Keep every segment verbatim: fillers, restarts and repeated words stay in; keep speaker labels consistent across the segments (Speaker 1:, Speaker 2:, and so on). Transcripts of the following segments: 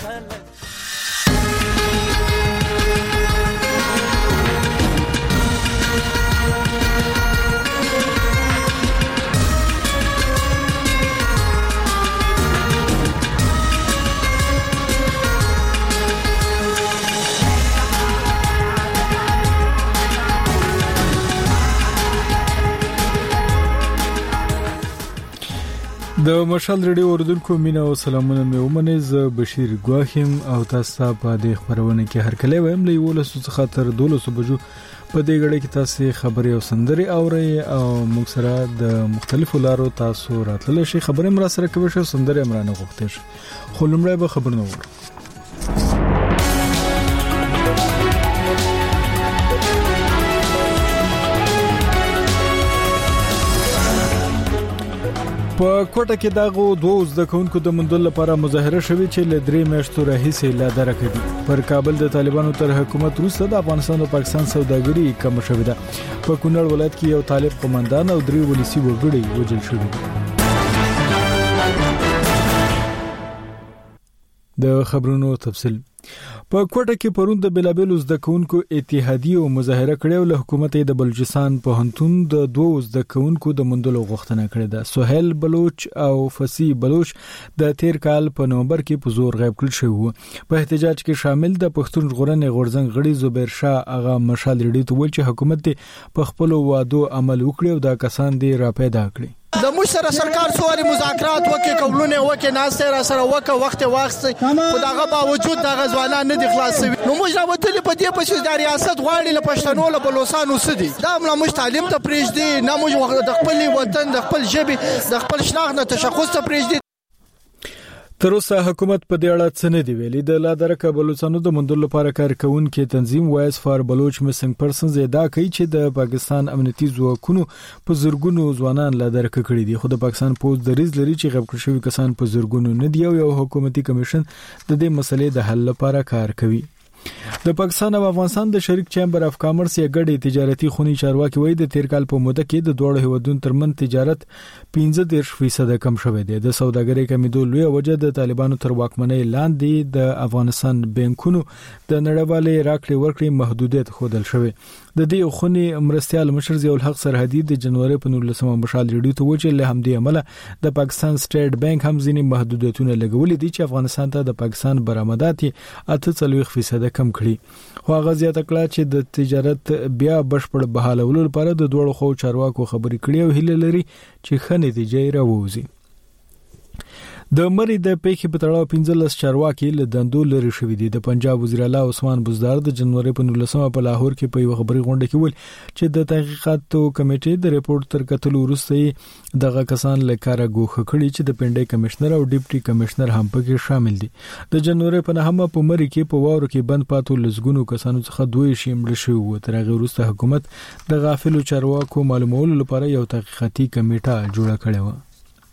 Speaker 1: د مشال ریډیو اوردونکو مینا او سلامونه مې ومنه. ز بشیر ګواخیم او تاسو په دې خبرونه کې هر کله ویم لې ولسو څخه تر دولسو بجو په دې غړې کې تاسو خبري او سندري اوري او موږ سره د مختلفو لارو تاسو راتلل شي خبرې مر سره کوي شو سندري امرانه غوښتل شي خو لمړی به خبرونه وره. په کوټه کې داغو دوه زده کوونکو د مندل لپاره مظاهره شوې چې له درې میاشتو راهیسې لا درکه دي. پر کابل د طالبانو تر حکومت وروسته د افغانستان او پاکستان سوداګري کم شوې ده. په کونړ ولایت کې یو طالب قومندان او درې ولسی وګړي وژل شوي دي. د خبرونو تفصیل په کوټه کې پروند د بلابل زده کوونکو اتحادیه مظاهره کړې له حکومت د بلوچستان په هنتون د دوه زده کوونکو د مندلو غوښتنه کړې ده. سہیل بلوچ او فسی بلوچ د تیر کال په نومبر کې په زور غیب کړل شو. په احتجاج کې شامل د پښتون ژغورنې غورځنګ غړي زبیر شاه اغا مشال ریډي ته ویل چې حکومت په خپل وعدو عمل وکړي او دا کسان دي را پیدا کړي.
Speaker 2: د موږ سره سرکار سواري مذاکرات وکي قبولونه وکي ناسته را سره وکه وخت وخت خو دغه باوجود دغه ځوانان نه دي خلاصوي. نو موږ راوتل په دې پښې د ریاست غواړي له پښتنو له بلوچستانو سدي دا موږ تعلیم ته پریږدي نه موږ د خپل وطن د خپل ژبه د خپل شناخت نه تشخص ته پریږدي.
Speaker 1: تر اوسه حکومت په دې اړه څه نه دی ویلي. د لادرکه بلوچستانو د مندل لپاره کارکونکو تنظیم وایس فار بلوچ مسنګ پرسنز ادعا کوي چې د پاکستان امنیتي ځواکونو په زورګونو ځوانان لادرکه کړي دي. خو د پاکستان پوز دریز لري چې غوښتل شوی کسان په زورګونو نه دی او یو حکومتي کمیشن د دې مسلې د حل لپاره کار کوي. د پاکستان او افغانستان د شریک چیمبر اف کامرس یې ګډي تجارتي خونی چارواکي وایي د تیر کال په موده کې د دوه هیوادونو ترمن تجارت پنځه دېرش فیصد کم شوی دی. د سوداګرۍ کمیدو لوی وجه د طالبانو تر واکمنۍ لاندې د افغانستان بانکونو د نړیوالې راکړې ورکړې محدودیت خودل شوی. د دې خونی مرستيال مشر ضیاء الحق سرحدي د جنوري په نولسمه مشال ریډیو ته وچې له همدې عمله د پاکستان سټیټ بانک هم ځینې محدودیتونه لګولې دي چې افغانستان ته د پاکستان برآمدات اته څلوېښت فیصد کم کړي. خو هغه زیاته کړه چې د تجارت بیا بشپړ بحالولو لپاره د دوه خو چارواکو خبرې کړي او هیله لري چې ښه نتیجه راووځي. د مری د پیښې په تړاو پنځلس چارواکي له دندو لري شوې دي. د پنجاب وزیر اعلی عثمان بزدار د جنوري په نولسمه په لاهور کې په یو خبري غونډه کې ویل چې د تحقیقاتو کمیټې د ریپورت تر کتلو وروسته دغه کسان له کاره ګوښه کړي چې د پنډي کمشنر او ډیپټي کمشنر هم پکې شامل دي. د جنوري په نهمه په مری کې په واورو کې بند پاتو لزګونو کسانو څخه دوی شیمړ شو او تر هغه وروسته حکومت د غافلو چارواکو معلومولو لپاره یو تحقیقاتي کمیټه جوړه کړې و.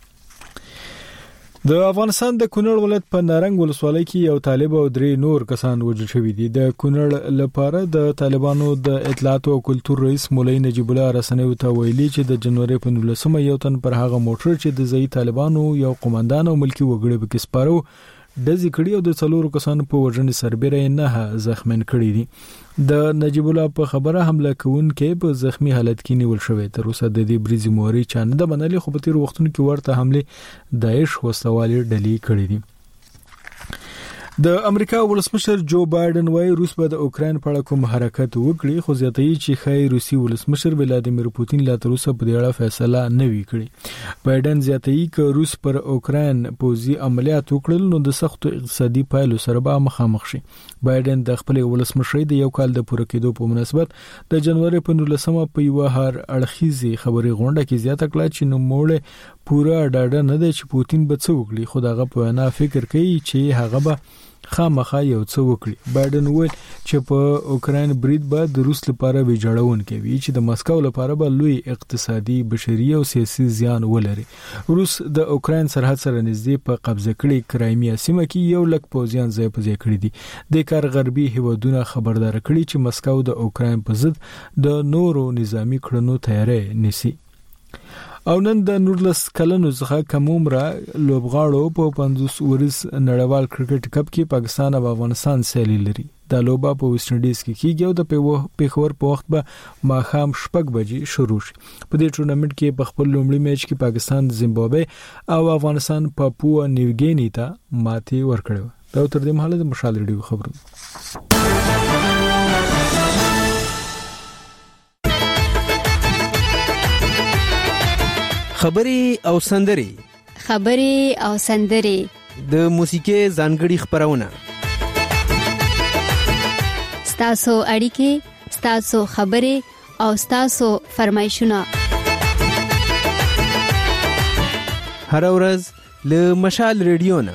Speaker 1: د افغانستان د کونړ ولایت په نارنګ ولسوالۍ کې یو طالب او درې نور کسان وژل شوي دي. د کونړ لپاره د طالبانو د اطلاعات او کلتور رئیس مولوی نجیب الله رسنیو ته ویلي چې د جنوري په نولسمه یو تن پر هغه موټر چې د ځای طالبانو یو قومندان او ملکی وګړي په کې سپارو د ذکرې او د څلورو کسانو په وژنې سربېره نه زخمین کړي دي. د نجیب الله په خبره حمله کوونکې په زخمی حالت کې نیول شوی. تر اوسه د دې بریزي موري چانه د منلي خو په تیر وختونو کې ورته حمله داعش وسوالي ډلې کړې دي. د امریکا ولسمشر جو بایدن وايي روس به د اوکرين په اړه کوم حرکت وکړي خو زیاتوي چې خای روسي ولسمشر ولادیمیر پوتین لا تر اوسه په دې اړه فیصله نه وی کړی. بایدن زیاتوي چې روس پر اوکرين پوزي عملیات وکړل نو د سختو اقتصادي پایلو سره به مخامخ شي. بایدن د خپل ولسمشر د یو کال د پوره کېدو په مناسبت د جنوري په نولسمه په یو هر اړخیزي خبري غونډه کې زیاته کړه چې نو موړ پورا ډاډه نه دی چې پوتین به څه وکړي خو دغه په نه فکر کوي چې هغه به خامخا یو څه وکړي. بایدن وویل چې په اوکرين برید به د روس لپاره ویجاړون کوي چې د مسکو لپاره به لوی اقتصادي بشري او سیاسي زیان ولري. روس د اوکرين سرحد سره نږدې په قبضه کړي کرایمیا سیمه کې یو لک پوځیان ځای په ځای کړی دي. د کار غربي هیوادونو خبردار کړي چې مسکو د اوکرين په ضد د نورو نظامی کړنو تیاری نیسي. او نن د نورلس کلنو څخه کومره لوبغاړو په پنځوس ورځ نړیوال کرکټ کپ کې پاکستان او افغانستان سیالي لري. دا لوبه په ویسټ انډیز کې کیږي او د پیښور په وخت به ماښام شپږ بجې شروع شي. په دې ټورنمنت کې په خپل لومړي میچ کې پاکستان زیمبابوے او افغانستان پاپوا نیوګینی ته ماتې ورکړه. دا تر دې مهاله د مشال ریډیو خبرونه.
Speaker 3: خبري او سندري
Speaker 4: خبري او سندري
Speaker 3: د موسیقي ځانګړي خبرونه
Speaker 4: ستاسو اړیکې ستاسو خبري او ستاسو فرمایشونه
Speaker 3: هر ورځ له مشال ریډیو نه.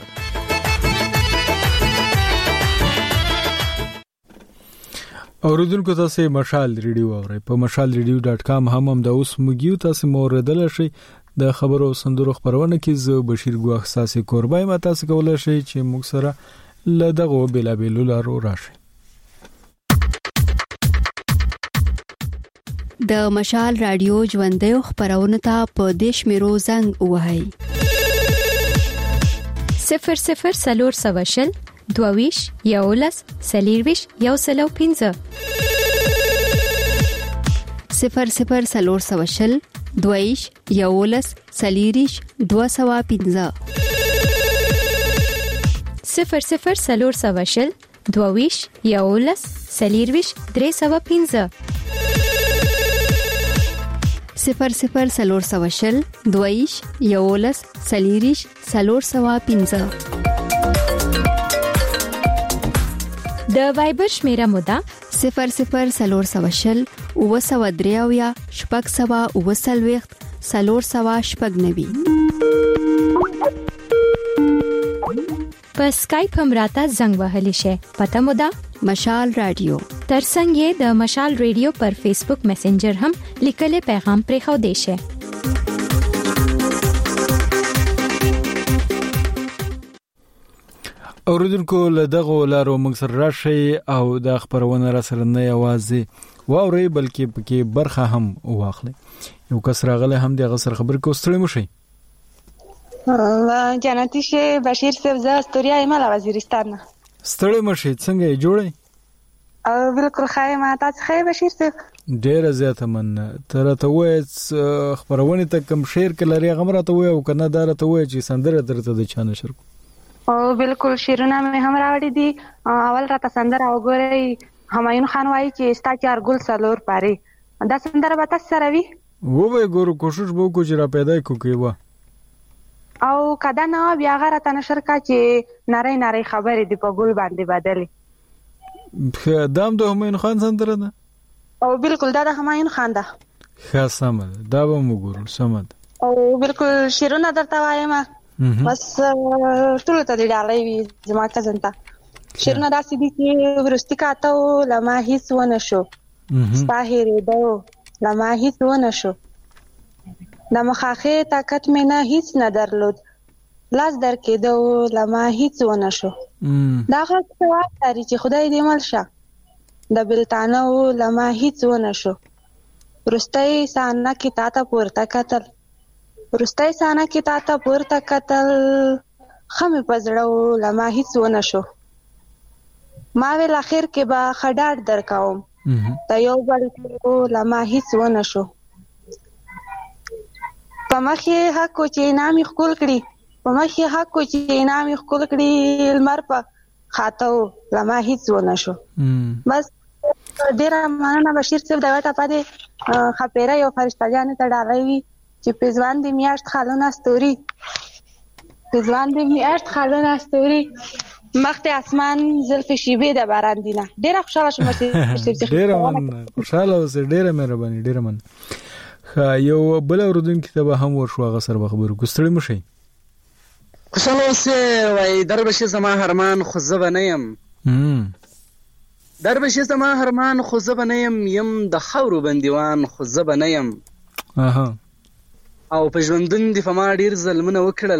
Speaker 1: اوریدونکو تاسو مشال ریډیو اورئ په مشال ریډیو ډاټ کام هم هم د اوس مګیو تاسو موردل شي د خبرو سندرو خبرونه کې زه بشیر ګو احساسي قربای ما تاسو کولای شئ چې موږ سره لدغه بلابلو لارو راشي.
Speaker 4: د مشال رادیو ژوندۍ خبرونه ته په دیش میرو زنګ وهاي
Speaker 5: صفر صفر سلور سواشل دوویش یولس سلیرویش یو سلو پینزه
Speaker 4: صفر صفر سلور سواشل دوویش یولس سلیریش دو سوا پینزه
Speaker 5: صفر صفر سلور سواشل دوویش یولس سلیرویش درې سوا پینزه
Speaker 4: صفر صفر سلور سواشل دوویش یولس سلیریش سلور سوا پینزه.
Speaker 5: د وایبر شمیره مودا
Speaker 4: صفر صفر سلور سواشل او سوا دریاویا شپږ سوا او سلويخت سلور سوا شپږ نوي.
Speaker 5: په سکایپ هم راته زنګ وهلی شي. پته مودا
Speaker 4: مشال رادیو.
Speaker 5: ترڅنګ د مشال رادیو پر فیسبوک میسنجر هم لیکل پیغام پرې خو دی شي.
Speaker 1: اوریدونکو له دغه لارو موږ سره راشي او د خبرونه را سره نه یوازې واوري بلکې پکې برخه هم واخلي. یو کس راغله هم د غسر خبر کو ستړي مشي.
Speaker 6: جنتی شه بشیر صاحب ز استوریا ایمال وزیرستان.
Speaker 1: ستړي مشي څنګه یې جوړي؟
Speaker 6: او بالکل خای ما تاسو خای بشیر صاحب.
Speaker 1: ډیر زیاته من تر ته وې خبرونه ته کم شیر کلري غمره ته وې او کنه دار ته وې چې سندره درته د چانه شر
Speaker 6: او بالکل شیرونه مې هم راوړې دي. اول راته سندره وګورئ. همایون خان وایي چې ستا چار ګل سلور پاري. دا سندره به تاسو سره وي
Speaker 1: و به ګورو کوشش وکړو چې را پیدا کو کیوا
Speaker 6: او کدا نه بیا غره ته نشر کا چې نری نری خبرې دی په ګل باندې بدلې.
Speaker 1: دام د همایون خان سندره ده
Speaker 6: او بالکل دا د همایون خان ده.
Speaker 1: ښه سم دا به موږ ګورو سم
Speaker 6: او بالکل شیرونه درته وایم بس ټول ته دی ډالۍ وي زما کزن ته. شیرونه داسې دي چې ورستی کاته لما هیڅ ونه شو ستا هېرېدو لما هیڅ ونه شو د مخاخې طاقت مې نه هیڅ نه درلود لاس در کېدو لما هیڅ ونه شو. دا غږ څه واک لري چې خدای دې مل شه د بلتانه لما هیڅ ونه شو. وروستی سانه کې تا ته پورته کتل وروستی سانه کې تا ته پورته کتل ښه مې په زړه لما هیڅ ونه شو. ما ویل اخر کې به ښه ډاډ درکوم د یو بل لما هیڅ ونه شو. په مخ یې حق و چې انعام یې ښکل کړي په مخ یې حق و چې انعام یې ښکل کړي لمر په خاته و لما هیڅ ونه شو. بس ډېره مننه بشیر صاحب د یوه ټپه دې خپېره یو فرشته جانې ته ډالۍ وي چې پېزوان دې میاشت خالونه ستوري پېزوان دې میاشت خالونه ستوري مخ ته اسمان زلفې شیبې د باران دینه. ډېره خوشحاله شوم چې
Speaker 1: ډېره من خوشحاله اوسئ. ډېره مهرباني ډېره من. یو بل اوریدونکي ته به هم ورشو هغه سره به خبرو کو ستړي مشئ.
Speaker 7: خوشحاله اوسئ. وایي دربشي زما هرمان خو زه به نه یم دربشي زما هرمان خو زه به نه یم یم د خاورو بندیوان خو زه به نه یم او په ژوندون دې په ما ډېر ظلمونه وکړل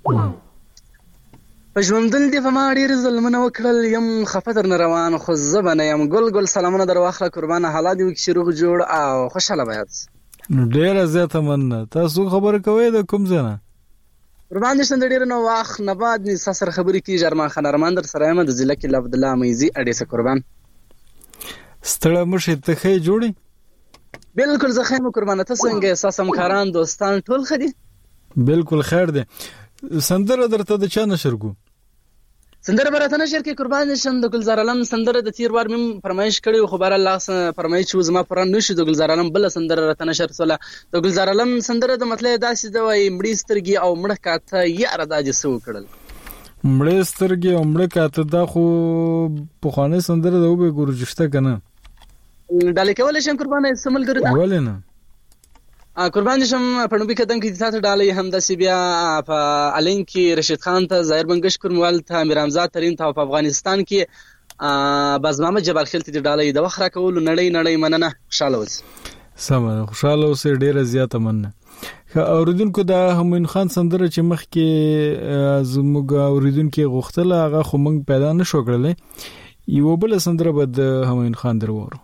Speaker 7: په ژوندون دې په ما ډېر ظلمونه وکړل یم خفه درنه روان خو زه به نه یم. ګل ګل سلامونه در واخله قربانه حالا دې وکړي چې روغ جوړ او خوشحاله به یاست.
Speaker 1: ډیر زیاته مننه. تاسو خبر کوئ د کوم ځای نه؟
Speaker 7: قربان دې شم. د ډیر نو واخ نه بعد ني سره خبرې کی ارمان خان ارمان در سره یم د ضلع کې عبد الله میزي اډې سره قربان.
Speaker 1: ستړی مشه ته خې جوړي؟
Speaker 7: بالکل زه خیم قربان. ته څنګه اساس همکاران دوستان ټول خدي؟
Speaker 1: بالکل خیر دی. سندره درته د چا نشر کو؟
Speaker 7: سندره برته نشر کې قربان شم د ګلزار علم سندره د تیر وار مم فرمایش کړي خو بار الله سره فرمایش و زما پران نشي د ګلزار علم بل سندره رته نشر سوله. د ګلزار علم سندره د مطلب داسې د وای مړی سترګي او مړه کاته یا ردا جسو کړل.
Speaker 1: مړی سترګي او مړه کاته دا خو په خانه سندره د وبې ګورجشته کنه. ډالې کول شم قربان سمل ګرځا. ولې نه؟ ا قربان شم پړنبي قدم کې تاسو ډالې هم د سیبیا په الین کې رشید خان ته ظاهر بنگش کورموال ته میرامزاد ترين ته په افغانستان کې بازمامه جبل خلت دي ډالې د وخره کول نړۍ نړۍ مننه. خوشاله اوس. سم خوشاله اوس ډیره زیاته مننه. اوریدونکو د همین خان سندره چې مخ کې زموږ اوریدونکو غوښتله هغه خو موږ پیدا نشو کړلې. یو بل سندره به د همین خان درورو.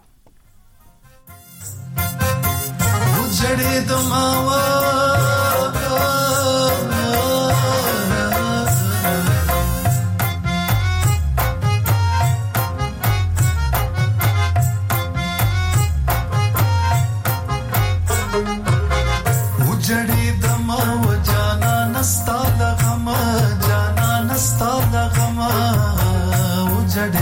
Speaker 1: جڑے دماوا جڑے دماوا جانا نستا لغم جانا نستا لغم جڑے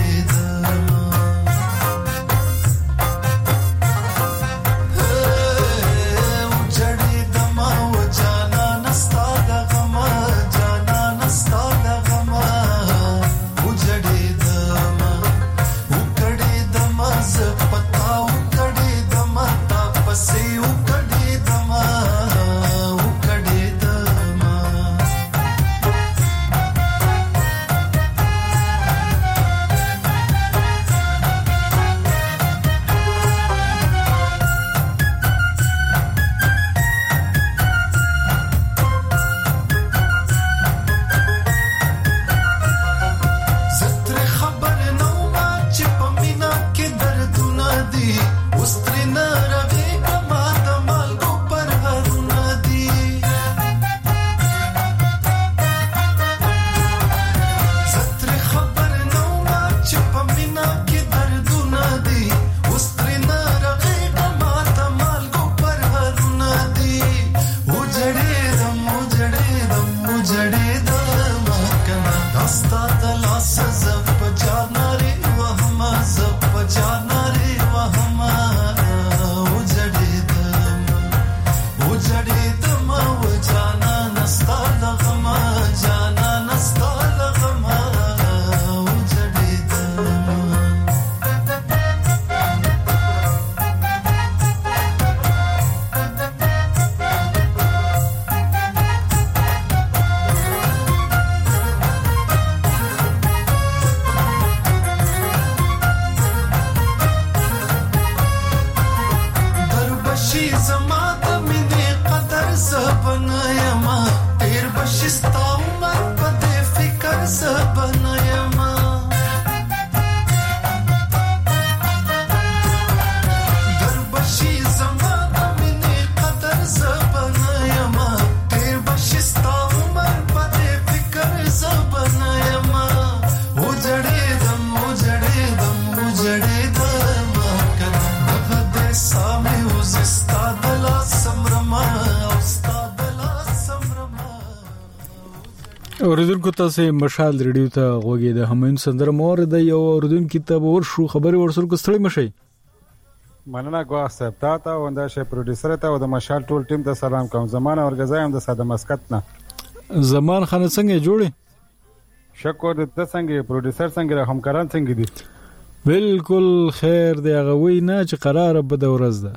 Speaker 1: اوریدونکو تاسو مشال ریډیو ته غوږی د همین سندره مور د یو اوریدونکو ته ور شو خبري ورسره کو ستړي مشي.
Speaker 8: مننه ګواه صاحب تا ته او د شه پروډوسر ته او د مشال ټول ټیم ته سلام کوم. زمان اورګزایم د ساده مسکت نه.
Speaker 1: زمان خان څنګه جوړي؟
Speaker 8: شکر د څنګه پروډوسر څنګه همکاران څنګه دي؟
Speaker 1: بالکل خیر دی. هغه وی نه چې قرار به د ورځ ده.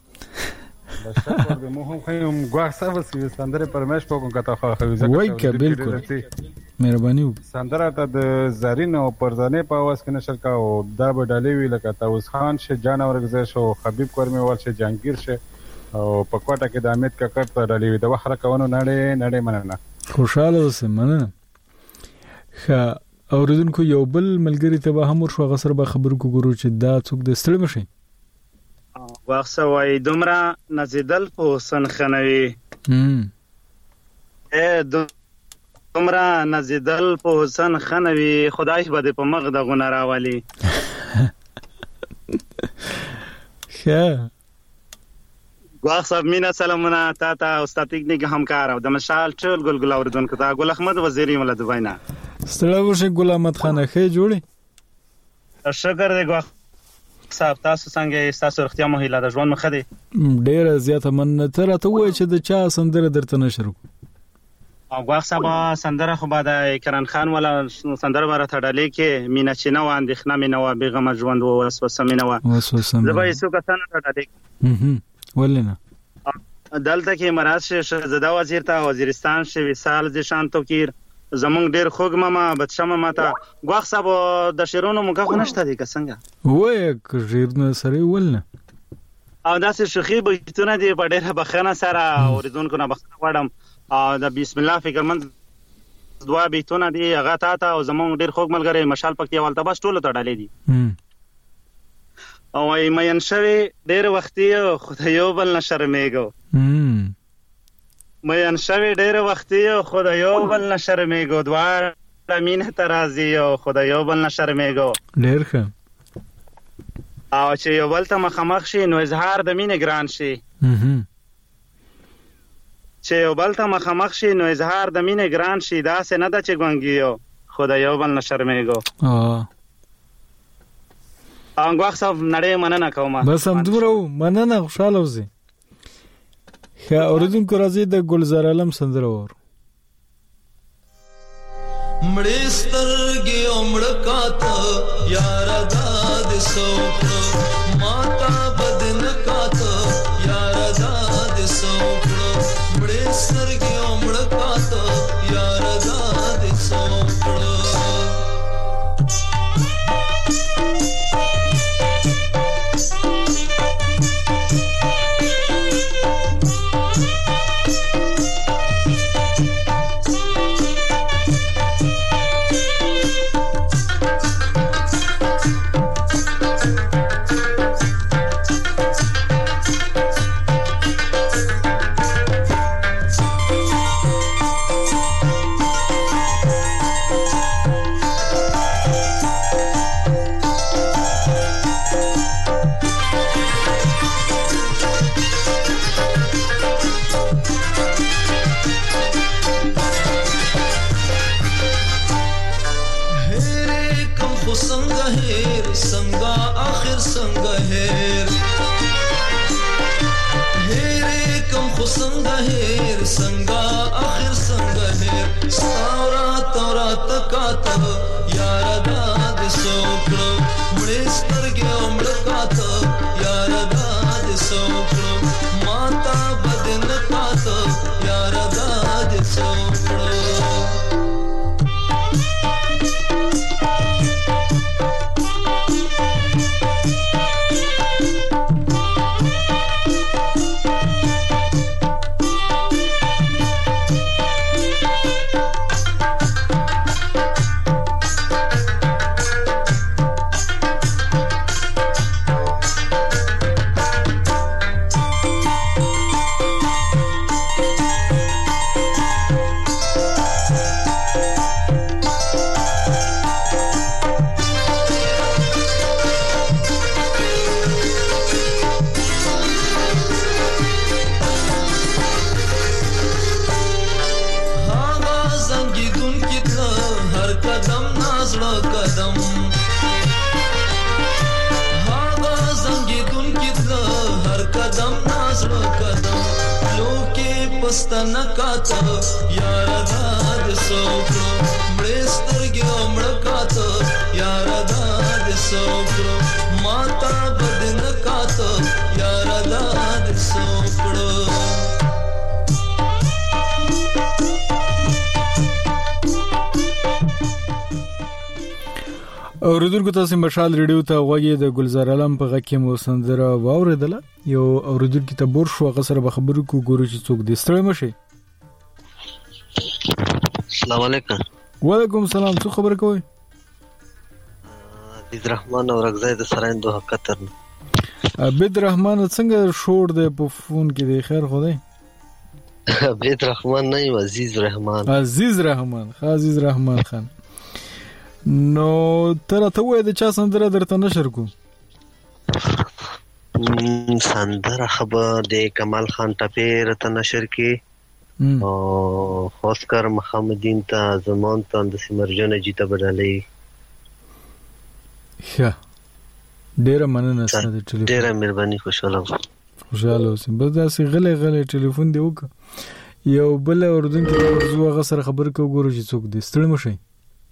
Speaker 8: شکر د مو هم خیم ګواه صاحب سي سندره پرمش په کوم کته خو خو
Speaker 1: وای ک بالکل مهرباني.
Speaker 8: سندره ته د زرین او پرزانه په आवाज کې نشر کا او دا به ډالې وی لکه تاوس خان شه جان اورګزه شو حبیب کورمي ور شه جهانگیر شه او په کوټه کې د امید ککړ ته ډالې وی د وخره کونو نړۍ نړۍ مننه.
Speaker 1: خوشاله اوسه مننه. ښه اوریدونکو یو بل ملګری ته به هم ور شو غسر به خبر کو ګورو چې دا څوک د ستړي مشي.
Speaker 9: واخصه وای دومره نزیدل په حسن خنوي اے دومره نزیدل په حسن خنوي خدای به دې په مغ د غونه راولي
Speaker 1: ښه
Speaker 9: ګواخ صاحب مینا سلامونه تا ته او ستا تکنیک همکار او د مشال ټول ګلګل اوریدونکو ته ګل احمد وزیری مله دوی نه
Speaker 1: ستړی وشه ګل احمد خان ښه جوړي
Speaker 9: شکر دې ګواخ صاحب تاسو څنګه تاسو اختیار مو هیله د ژوند مخه دي
Speaker 1: ډیره زیاته مننه تر ته وای چې د چا سندره درته نشرو
Speaker 9: او ګواخ صاحب سندره خو بعد کرن خان ولا سندره بار ته ډالې کې مینا چینه و اندخنه مینا و بیغم ژوند و وسوسه مینا و
Speaker 1: وسوسه
Speaker 9: زبا یسو کسانه ته ډالې
Speaker 1: ولنه
Speaker 9: دلته کې مراد شهزاده وزیر ته وزیرستان شي وصال ځشان توکیر زمونږ ډیر خوګ ماما بچمه ماته ګواخ صاحب د شیرونو موږ خو نشته دي څنګه
Speaker 1: وای ژیرنه سره ولنه
Speaker 9: او داسې شخي بيتونه دي په ډیره بخنه سره اوریدونکو نه بخنه وړم او د بسم الله فکرمند دوا بیتونه دي هغه تا ته او زمونږ ډیر خوګ ملګری مشال پکې ولته بس ټول ته ډالې دي او ای مېن شوی ډیر وختي خدایو بل نشرمېګو مېن شوی ډیر وختي خدایو بل نشرمېګو دوار امین ترازی او خدایو بل نشرمېګو
Speaker 1: ډیر ښه
Speaker 9: او چې یو بل ته مخامخ شي نو اظهار د مینې ګران شي چې یو بل ته مخامخ شي نو اظهار د مینې ګران شي دا څه نه ده چې ګونګیو خدایو بل نشرمېګو او ګواخ صاحب نړۍ مننه کوم
Speaker 1: بس هم دومره مننه خوشاله اوسئ ښه اوریدونکو راځي د ګلزار عالم سندره وور
Speaker 10: مړې سترګې عمر کاته یار داد سوک ماتا بدن کاته یار داد سوک مړې سترګې عمر کاته یار داد سوک
Speaker 1: اوریدونکو تاسو مشال ریډیو ته وایي د ګلزار عالم په غکه مو سندره واوریدله یو اوریدونکو ته بور شو غسر به خبرو کو ګورو چې څوک دې ستړی مشي
Speaker 11: السلام علیکم
Speaker 1: وعلیکم السلام څه خبر کوي
Speaker 11: عزیز رحمان او رغزای د سرایند دوه قطر
Speaker 1: عبد الرحمن څنګه شور دی په فون کې دی؟ خیر خو دی؟
Speaker 11: عبد الرحمن نه یم، عزیز رحمان.
Speaker 1: عزیز رحمان، عزیز رحمان خان. نو تر ته وای د چا سندره درته نشر کو؟
Speaker 11: سندره خبر د کمال خان ټپه رته نشر کې او خاصکر محمدین ته زمان ته د سمرجن جیته بدلې.
Speaker 1: ښه، ډیره مننه ستاسو د ټلیفون.
Speaker 11: ډیره مهرباني، خوشاله
Speaker 1: خوشاله اوسئ. بس داسې غلې غلې ټلیفون دی وکړه. یو بل اردن کې ورځو هغه سره خبر کوو، ګورو چې څوک دی. ستړي مه شئ.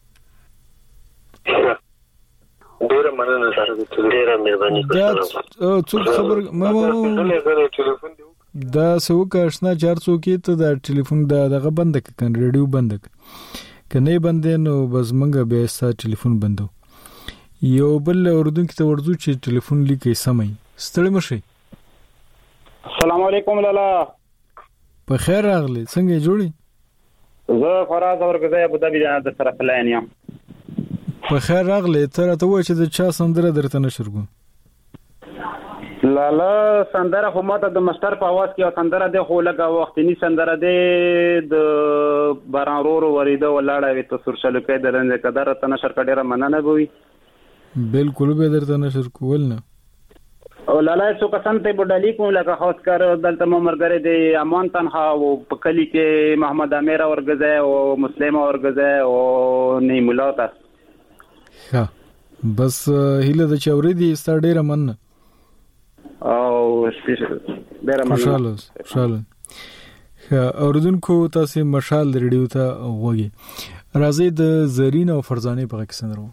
Speaker 11: ډیره مننه سره د ټلیفون. ډیره مهرباني، خوشاله.
Speaker 1: څوک خبر ما
Speaker 11: غلې غلې ټلیفون دی
Speaker 1: دا څوک آشنا چار څوک ته د ټلیفون دا دغه بند کړه، ریډیو بند کړه. کنه بندې نو بس منګه به ستا ټلیفون بندو. یو بل اردن کې ته ورځو چې ټلیفون لیکي سمای. ستړي مشي.
Speaker 12: السلام علیکم لالا.
Speaker 1: په خیر راغلی، څنګه جوړی؟
Speaker 12: زه فراز اورګزای ابو ظبي د سره پلان یم.
Speaker 1: په خیر راغلی. تر ته وای چې د چا سندره درته نشر کوم؟
Speaker 12: لالا سندره خو ماته د مستر په आवाज کې سندره ده، خو لګه وختنی سندره ده د باران رورو وریده ولاړه وي ته سرشل کې درنه قدر ته نشر کډیره مننه بوي.
Speaker 1: بالکل به درته نشر کول نه.
Speaker 12: او لالا څو کسان ته بډالي کوم لکه خاص کر دلته مرګره دی امان تنها او په کلی کې محمد امیر اورګزای او مسلم اورګزای او نیمولاتا.
Speaker 1: ها بس هیله د چوري دي ست ډیره مننه.
Speaker 12: او ډیره مننه.
Speaker 1: خوشاله خوشاله. ها اوردونکو تاسو مشال ریډیو ته وګورئ. راځي د زرین او فرزانه په کې سندرو.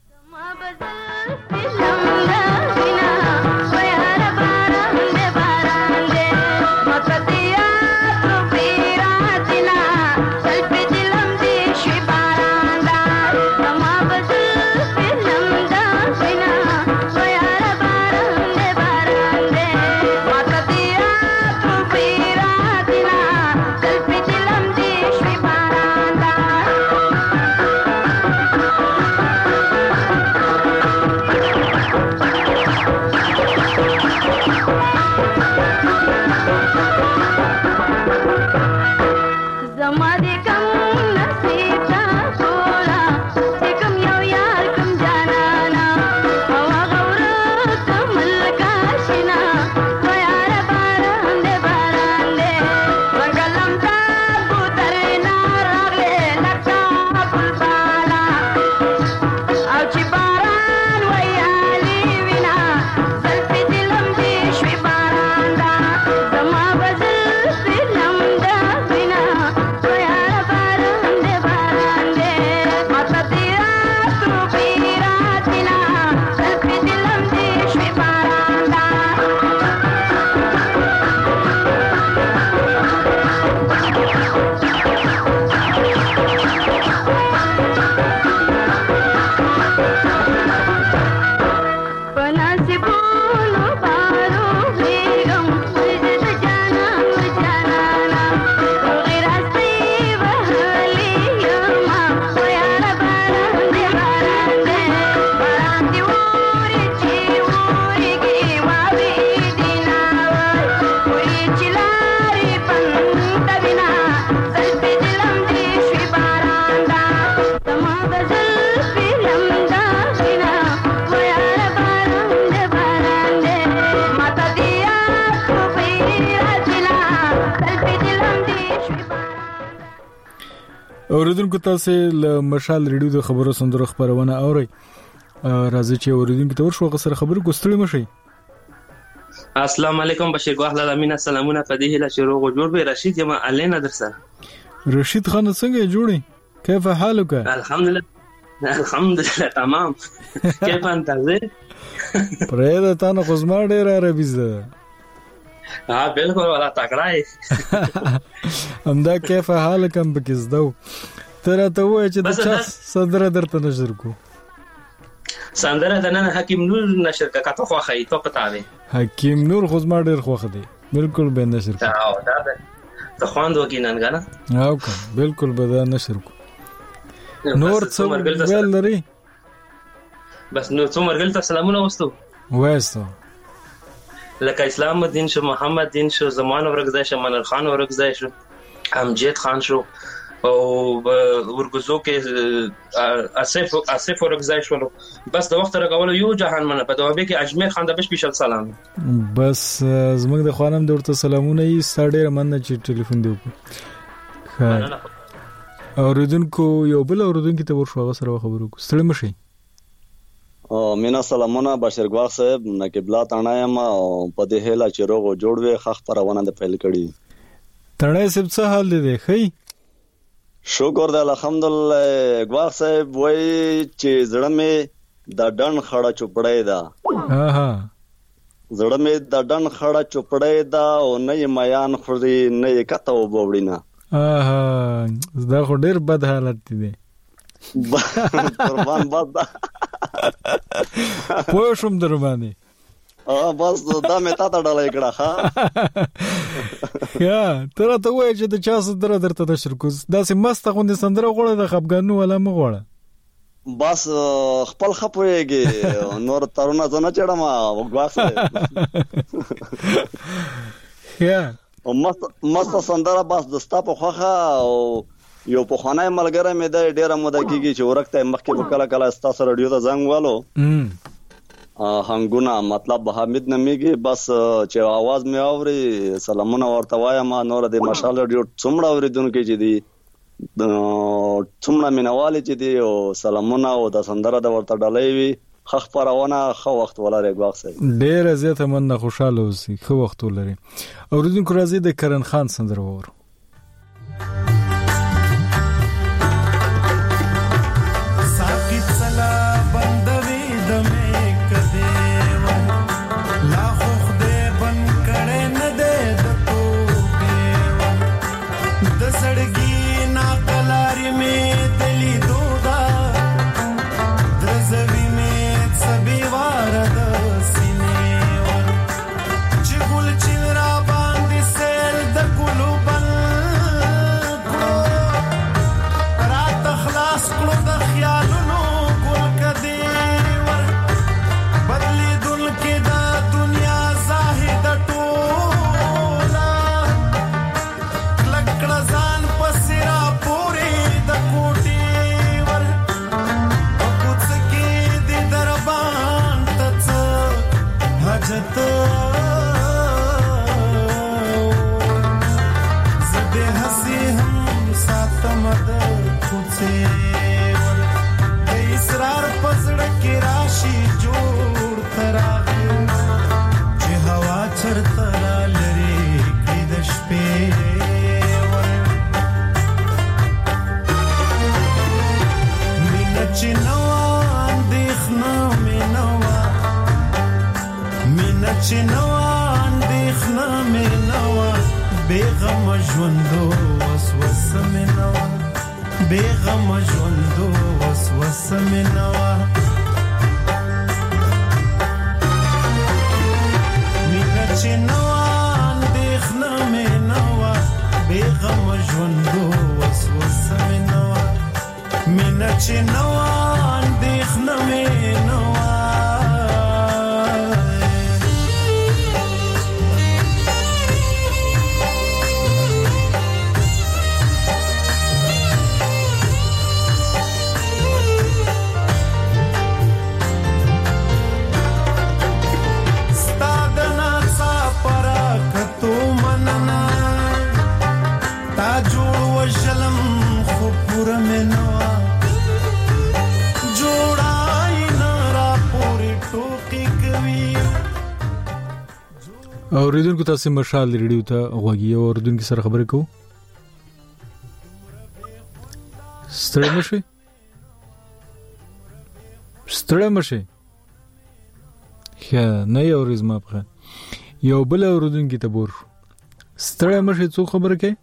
Speaker 1: اوریدونکو تاسو له مشال ریډیو د خبرو سندرو خبرونه اورئ. راځي چې اوریدونکو ته ورشو غسر خبرو کوستړي مشي.
Speaker 13: السلام علیکم بشیر ګواه لاله مینا سلامونه پدې هله چې روغ جوړ به رشید یم الینا درسره.
Speaker 1: رشید خان څنګه جوړی؟ كيف حالك؟
Speaker 13: الحمدلله الحمدلله تمام. كيف انت زين؟
Speaker 1: پرېدا تا نه خو زما ډېر عربي زده.
Speaker 13: ها بالکل ولا تکړای.
Speaker 1: همدا كيف حالك هم پکې زده. تر ته وای چې د چا صدر درته نشر کو.
Speaker 13: سندره د نن حکیم نور نشر کا کته خو خې ته پتا دی.
Speaker 1: حکیم نور خو زما ډېر خوخه دی. بالکل به نشر کو.
Speaker 13: او دا ته خوند وکینن غنا.
Speaker 1: او که بالکل به دا نشر کو. نور څو ویل لري؟
Speaker 13: بس نو څو مرګل ته سلامونه وستو.
Speaker 1: وایستو.
Speaker 13: لکه اسلام الدین شو، محمد دین شو، زمان ورګزای شو، منر خان ورګزای شو، امجد خان شو او ورګزو کې اسف اسف ورګزای شو. بس د وخت راغولو یو جهان منه په دوابه کې اجمیر خان د بش پیشل سلام.
Speaker 1: بس زموږ د خوانم د ورته سلامونه یې ساډه مننه چې ټلیفون دی وکړه. اوریدونکو یو بل اوریدونکو ته ورشو هغه سره خبرو کو. ستړي مشي.
Speaker 14: او مینا سلامونه بشیر ګواخ صاحب نقبلا تانایم او په دې هلا چې روغ جوړ وي خخ پرونه د پیل کړي.
Speaker 1: تړای سب څه حال دی خی؟
Speaker 14: شکر دی الحمدلله. ګواخ صاحب وای چې زړه مې د ډن خړه چوپړې ده.
Speaker 1: ها ها
Speaker 14: زړه مې د ډن خړه چوپړې ده او نه میان خوري نه کته وبوړینا.
Speaker 1: اه دا خو ډیر بد حالت دی.
Speaker 14: قربان باد
Speaker 1: پوه شوم در باندې.
Speaker 14: اه بس دا مې تا ته ډالای کړه. ها
Speaker 1: یا تر ته وای چې د چا سره درته تشرکوز داسې مست غوندې سندره غوړه د خپګانو ولا مغوړه.
Speaker 14: بس خپل خپويږي نور ترونه ځنه چړم وګواسه.
Speaker 1: یا
Speaker 14: مست مست سندره بس دستا په خوخه او یو په خانه ملګری مې د ډیره موده کېږي چې ورکته مخکې په کله کله ستاسو رادیو ته زنګ والو هنګونه مطلب حمید نمیږي بس چې आवाज مې اوري سلامونه ورته وایم. نور د مشال رادیو څومره اوریدونکو چې دي څومره مینوالي چې دي او سلامونه او د سندره د ورته ډالۍ وي خخ پرونه خو وخت ولري ګواخسه.
Speaker 1: ډیر زیاته مننه خوشاله اوسئ خو وخت ولري. اوریدونکو راځي د کرن خان سندره وورو. اوریدونکو تاسو مشال ریډیو ته غوږی اوریدونکو سره خبرې کوو. ستړي مشي ستړي مشي یا نه یو ورځ ما په یو بل اوریدونکو ته بور ستړي مشي څو خبرې کوي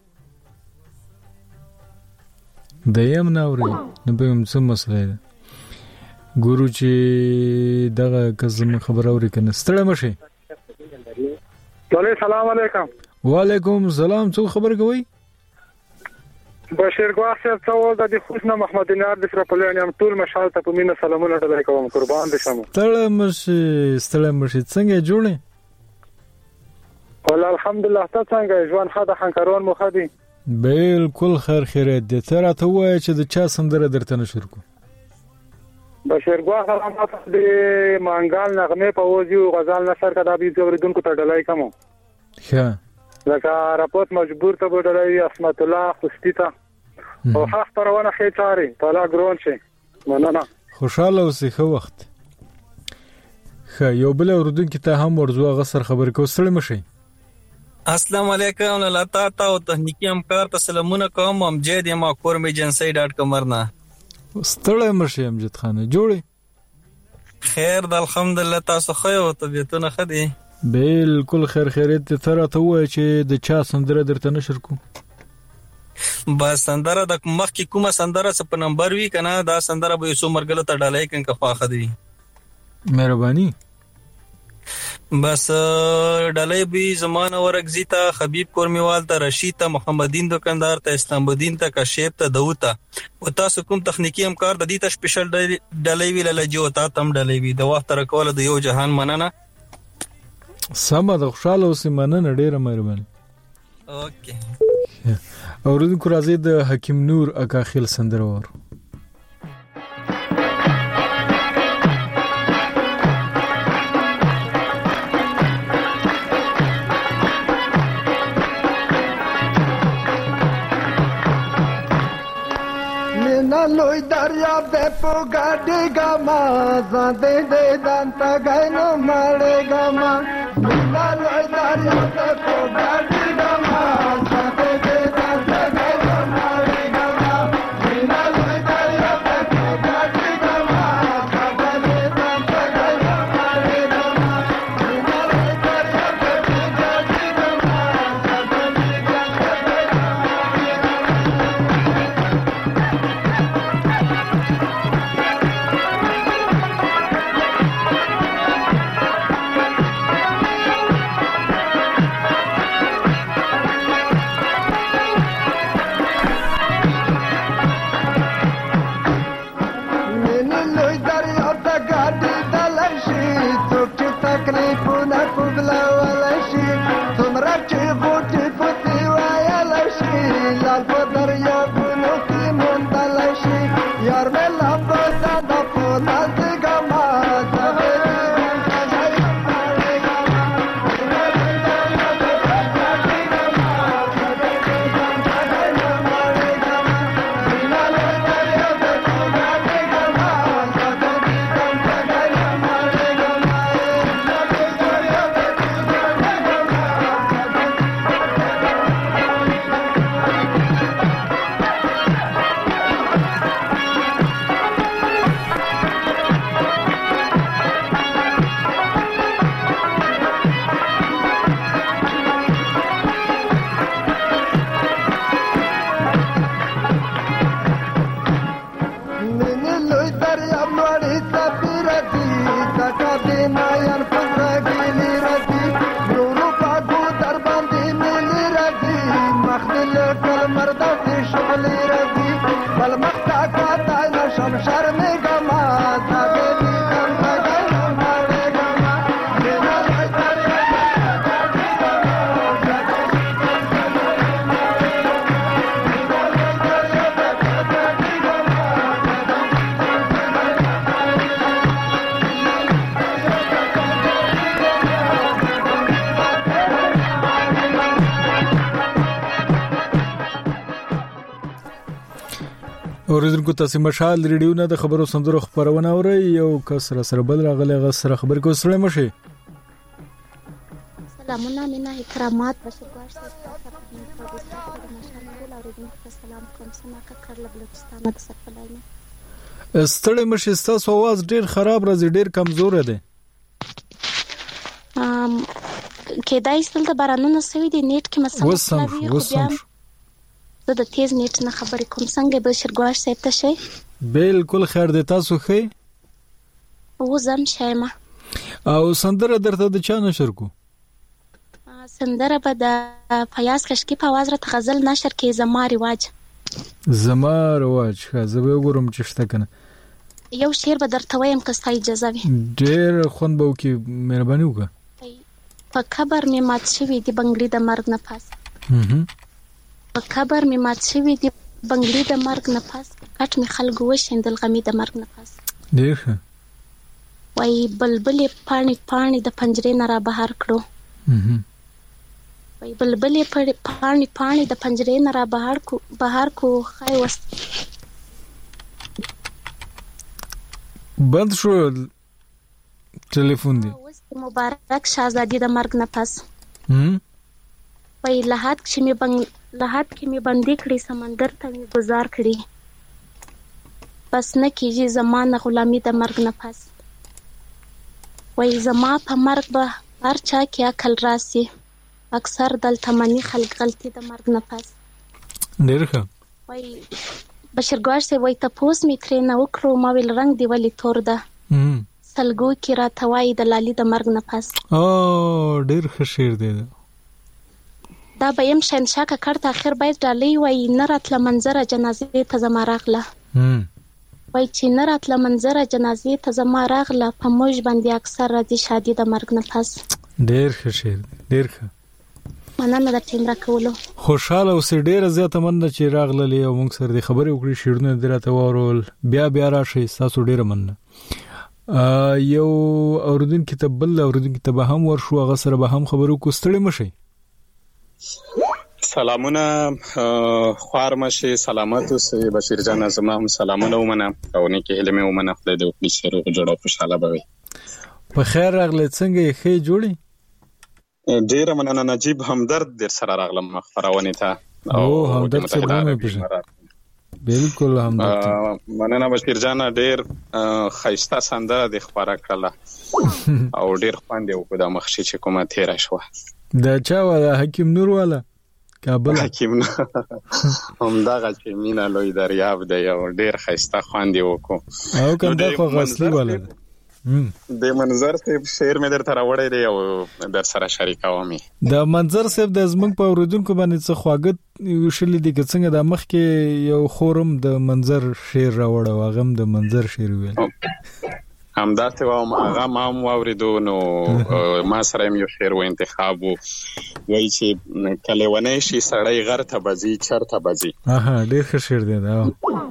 Speaker 1: دیم نه اوري نه به هم څه مسله ده ګورو چې دغه کزم خبر اوري کنه. ستړي مشي.
Speaker 15: السلام علیکم.
Speaker 1: وعلیکم السلام. څو خبر کوي؟
Speaker 15: بشیر ګواخ صاحب څو د خوشنه محمد نار د سرپلان یم ټول مشال ته په مینه سلامونه درکوم قربان دي شم.
Speaker 1: ستړي مشي ستړي مشي څنګه جوړه؟
Speaker 15: والله الحمدلله. ته څنګه ژوند ښه ده؟ خنکرون مو ښه دي؟
Speaker 1: بالکل خیر خیریت دی. ته راته ووایه چې د چا سندره درته نشر کړو.
Speaker 15: بشیرګاه سلامات د مانګال نغمه په وځي او غزال نشر کدا به زوریدونکو ته ډلای کوم.
Speaker 1: ښه.
Speaker 15: لکه راپورت مجبور ته ډلای اسمت الله خوشتي ته او حق پرونه خې چاري طلا ګرون شي. مننه. خوشاله
Speaker 1: اوسې ښه وخت. ښه یو بل اوردونکو ته هم ورځو غسر خبر کو ستړي مشي.
Speaker 16: السلام علیکم لاله تا او تخنیکی همکار ته سلامونه کوم. امجد یم کورم ایجنسی ډاټ کام ورنه.
Speaker 1: ستړی مشه امجد خان جوړي.
Speaker 16: خیر د الحمدلله تاسو خو او طبيعتونه خدي.
Speaker 1: بالکل خیر خیریت. ته راته وای چې د چا سندره درته نشر کو.
Speaker 16: بس سندره د مخ کی کومه سندره څه په نمبر وی کنه دا سندره به یو مرګله ته ډالای کین که خواخه دی.
Speaker 1: مهرباني.
Speaker 16: بس ډالای به زمانه ورګزی ته حبیب کورمیوال ته رشید ته محمدین دکاندار ته اسلام الدین ته کشیب ته داوود ته او تاسو کوم تخنیکی همکار د دې ته سپیشل ډالای وی لاله جو تا تم ډالای وی د وخت تر کوله د یو جهان مننه.
Speaker 1: سم د خوشاله اوسې مننه ډیره مهرباني.
Speaker 16: اوکې.
Speaker 1: اوردونکو راځي د حکیم نور اکا خیل سندره ور.
Speaker 17: لوی دریاب دې په ګاډي ګما ځان دې دې دانتا غاینو ماړې ګما لوی دریاب دې په ګاډي ګما ځان دې دې دانتا غاینو ماړې ګما لوی دریاب دې په ګاډي ګما ځان دې دې دانتا غاینو ماړې ګما لوی دریاب دې په ګاډي ګما ځان دې دې دانتا غاینو ماړې
Speaker 1: اوریدونکو تاسو مشال ریډیو نه د خبرو سندرو خبرونه اورئ. یو کس را سره بل راغلی غ سره خبر کو سره مشي.
Speaker 18: سلامونه مینا اکرامات بشکوار سره مشال ټول اوریدونکو سلام کوم سنا کا کړل بلوچستان د سفلای.
Speaker 1: ستړي مشي تاسو आवाज ډیر خراب راځي ډیر کمزور دی.
Speaker 18: ام کېدای ستل ته بارانونه سوي دي نیټ کې مسله
Speaker 1: وسم وسم
Speaker 18: زه د تیز نیټ نه خبرې کوم. څنګه بشیر ګواش صاحب ته شي؟
Speaker 1: بالکل خیر دی. تاسو ښه
Speaker 18: و زم شایما
Speaker 1: او سندره درته د چا نشر کو؟
Speaker 18: سندره به د فیاض کشکی په आवाज را غزل نشر کې زما رواج
Speaker 1: زما رواج ښه زه به وګورم چې شته کنه.
Speaker 18: یو شعر به درته وایم که ستا اجازه وي.
Speaker 1: ډېر خوند به وکړي مهرباني وکړه.
Speaker 18: په قبر مې مات شوي دي بنګړي د مرګ نه پاس په قبر مې مات شوي دي بنګړي د مرګ نه پاس کټ مې خلکو وشیندل غمي د مرګ نه پاس
Speaker 1: ډېر ښه
Speaker 18: وای بلبلې پاڼې پاڼې د پنجرې نه را بهر کړو وای بلبلې پاڼې پاڼې د پنجرې نه را بهر کو بهر کو خای وست
Speaker 1: بند شو ټلیفون دی
Speaker 18: مبارک شاهزادی د مرګ نه پاس وای لحد چې مې بنګ لحد کې مې بندي کړې سمندر ته مې گزار کړې بس نه کیږي زمانه غلامي د مرګ نه پاس وای زما په مرګ به هر چا کې عقل راسي اکثر دلته مني خلک غلطي د مرګ نه پاس
Speaker 1: ډېر ښه
Speaker 18: وای بشرګوار سي وای تپوس مې ترې نه وکړو ما ویل رنګ دی ولې تور ده سلګو کې راته وایي د لالي د مرګ نه پاس
Speaker 1: او ډېر ښه شعر دی
Speaker 18: دا به یم شهنشاه ککړ ته اخر باید ډالۍ وایي نه راتله منظره جنازې ته زما راغله وای چې نه راتله منظره جنازې ته زما راغله په موږ باندې اکثر راځي شادي د مرګ نه پاس
Speaker 1: ډېر ښه شعر دی ډېر ښه
Speaker 18: مننه د ټیم راکولو
Speaker 1: خوشاله اوسې ډېره زیاته مننه چې راغللې او موږ سره د خبرې وکړې شعرونه دې راته واورول بیا بیا راشئ ستاسو ډېره مننه یو اوریدونکي ته بل اوریدونکي ته به هم ورشو هغه سره به هم خبرو کو ستړي مشئ
Speaker 19: سلامونه خوار مشي سلامت اوسئ بشیر جان زما هم سلامونه ومنه او نیکې هیلې مې ومنه خدای دې وکړي چې روغ جوړ او خوشحاله به وي
Speaker 1: په خیر راغلی څنګه یې ښې جوړې
Speaker 19: ډېره مننه نجیب همدرد در سره راغلم خپرونې ته
Speaker 1: او همدرد صاحب هم یې پېژنم بالکل همدرد
Speaker 19: مننه بشیر جان ډېر ښایسته سندره دې خپاره کړله او ډېر خوند یې وکړو دا مخکې چې کومه تېره شوه
Speaker 1: دا چا وه حکیم نور والا کابل
Speaker 19: حکیم نور همدغه چې مینه لوی دریاب دی او ډېر ښایسته خوند یې وکړو
Speaker 1: او کنده خو غسلي والا
Speaker 19: د منظر صاحب شعر مې درته راوړی دی او در سره شریکوم یې
Speaker 1: د منظر صاحب د زموږ په اورېدونکو باندې څه خواږه وشلي دي که څنګه د مخکې یو خورم د منظر شعر راوړی و هغه هم د منظر شعر ویل
Speaker 19: همداسې وم هغه ما هم واورېدو نو ما سره هم یو شعر و انتخاب و وایي چې که لیونی شي سړی غر ته به ځي چرته به ځي
Speaker 1: ډېر ښه شعر دی دا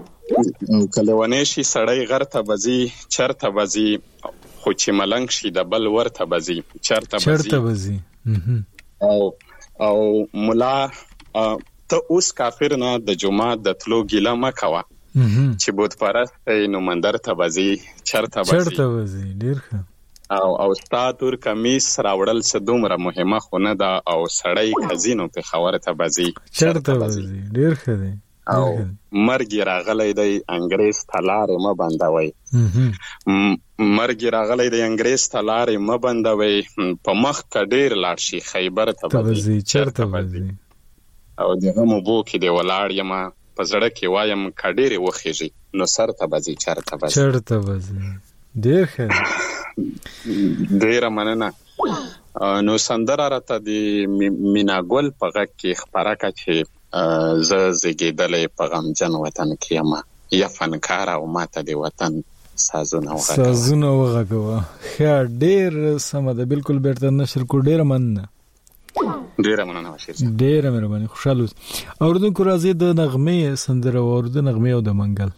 Speaker 19: که لیونی شي سړی غر ته به ځي چرته به ځي خو چې ملنګ شي د بل ورته به ځي چرته
Speaker 1: به ځي
Speaker 19: او او ملا ته اوس کافر نه د جمعه د تلو ګیله مه کوه چې بود پرست دی نو مندر ته به ځي چرته به ځي
Speaker 1: ډېر ښه
Speaker 19: او او ستا تور کمیس راوړل څه دومره مهمه خو نه ده او سړی که ځي نو پېښور ته به ځي
Speaker 1: چرته به ځي ډېر ښه دی
Speaker 19: او مرګ راغلی دی انګریز ته لارې مه بندوئ مرګ راغلی دی انګریز ته لارې مه بندوئ په مخ که ډېر لاړ شي خیبر ته به ځي چرته به ځي او د غم اوبو کې دی ولاړ یمه په زړه کې وایم که ډېرې وخېږي نو سر ته به ځي چرته به ځي
Speaker 1: چرته به ځي ډېر ښه
Speaker 19: ډېره مننه نو سندره راته د میناګل په غږ کې خپره کړه چې زه زیږېدلی په غمجن وطن کې یم یا فنکاره او ماته د وطن سازونه وغږوه
Speaker 1: سازونه وغږوه ښه ډېر سمه ده بالکل بېرته نشر کړو ډېره مننه
Speaker 19: ډېره مننه بشیر
Speaker 1: ډېره مهرباني خوشحاله اوسئ اورېدونکو راځئ د نغمې سندره واورو د نغمې او د منګل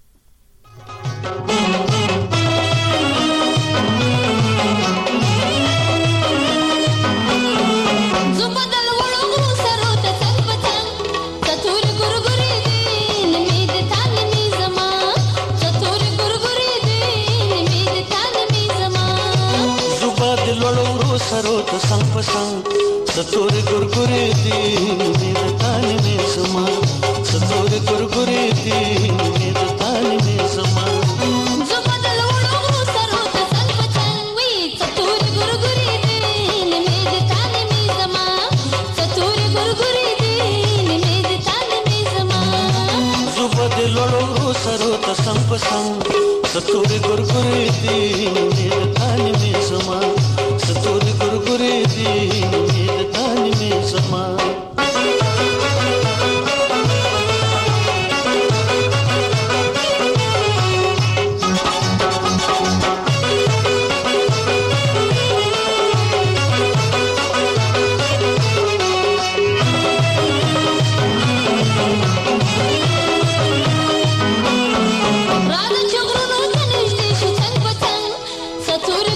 Speaker 20: سرو ته څنګ په څنګ ستوري ګورګورې دي مې د تانې مې سما ستوري ګورګورې دي مې د تانې مې سما
Speaker 21: زه بدل وړو سرو ته څنګ په څنګ وي ستوري ګورګورې دي مې د تانې مې سما ستوري ګورګورې دي مې د تانې مې سما
Speaker 20: زه بدل وړو سرو ته څنګ په څنګ ستوري ګورګورې دي مې د تانې مې سما ستوري ګورګورې دي مې د تانې مې سما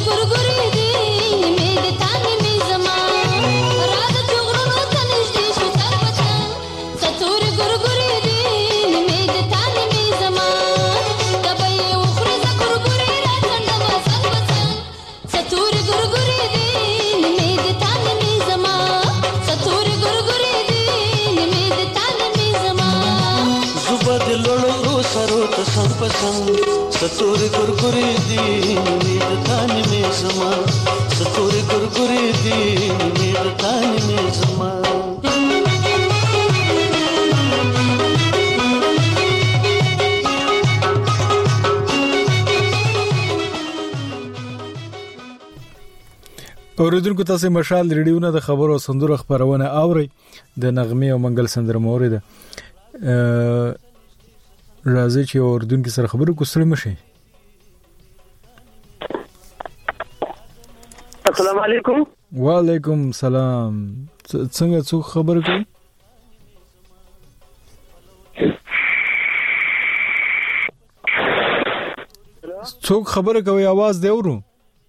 Speaker 21: ګورګورې دي نیمې د تا نیمې زما راځه چې غرونو ته نږدې شو څنګ په څنګ ستوري ګورګورې دي نیمې د تا نیمې زما که به یې وخورې زه ګورګورې راڅنډمه څنګ په څنګ ستوري ګورګورې دي نیمې د تا نیمې زما ستوري ګورګورې دي نیمې د تا نیمې زما
Speaker 20: زوبه د لوړو ورو سرو ته څنګ په څنګ ستوري ګورګورې دي نیمې د تا نیمې زما ستوري ګورګورې دي نیمې د تا نیمې زما
Speaker 1: اوریدونکو تاسو مشال ریډیو نه د خبرو او سندرو خبرونه اوري د نغمه او منګل سندره موریده راځي چې اوریدونکو سره خبرو کوسړې مشي.
Speaker 2: السلام علیکم.
Speaker 1: وعلیکم السلام. څنګه څو خبر کوي؟ څوک خبره کوي आवाज دی ورو؟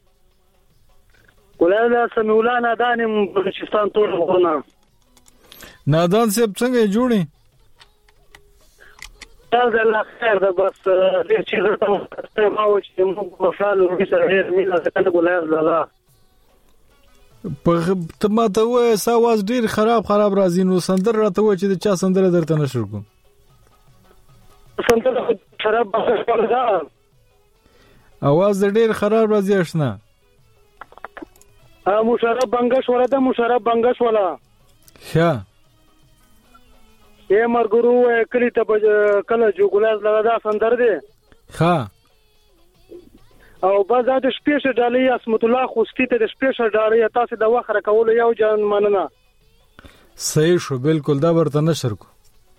Speaker 2: ولاله سمولا نادان بلوچستان ټول غوونه.
Speaker 1: نادان صاحب څنګه جوړي؟
Speaker 2: دا الله خیر ده بس دې چې زه ما و چې موږ په فعال ورې سره ډېر مینه څنګه ګولای الله
Speaker 1: په ته ماته وای ساواز ډیر خراب خراب راځي نو سندر راته وای چې د چا سندره درته نشر کوم
Speaker 2: سندره خراب راځي
Speaker 1: आवाज ډیر خراب راځي آشنا
Speaker 2: ا مشرف بنگش ولدا مشرف بنگش ولا
Speaker 1: ښه
Speaker 2: یې مرګرو کلی ته کله جو ګلاز لګا سندر دی
Speaker 1: ښه
Speaker 2: او بعض د سپیشل ډالۍ اسمت الله خوستی ته د سپیشل ډالۍ تاسو د وخره کول یو جان مننه
Speaker 1: صحیح شو بالکل دا ورته نشر کو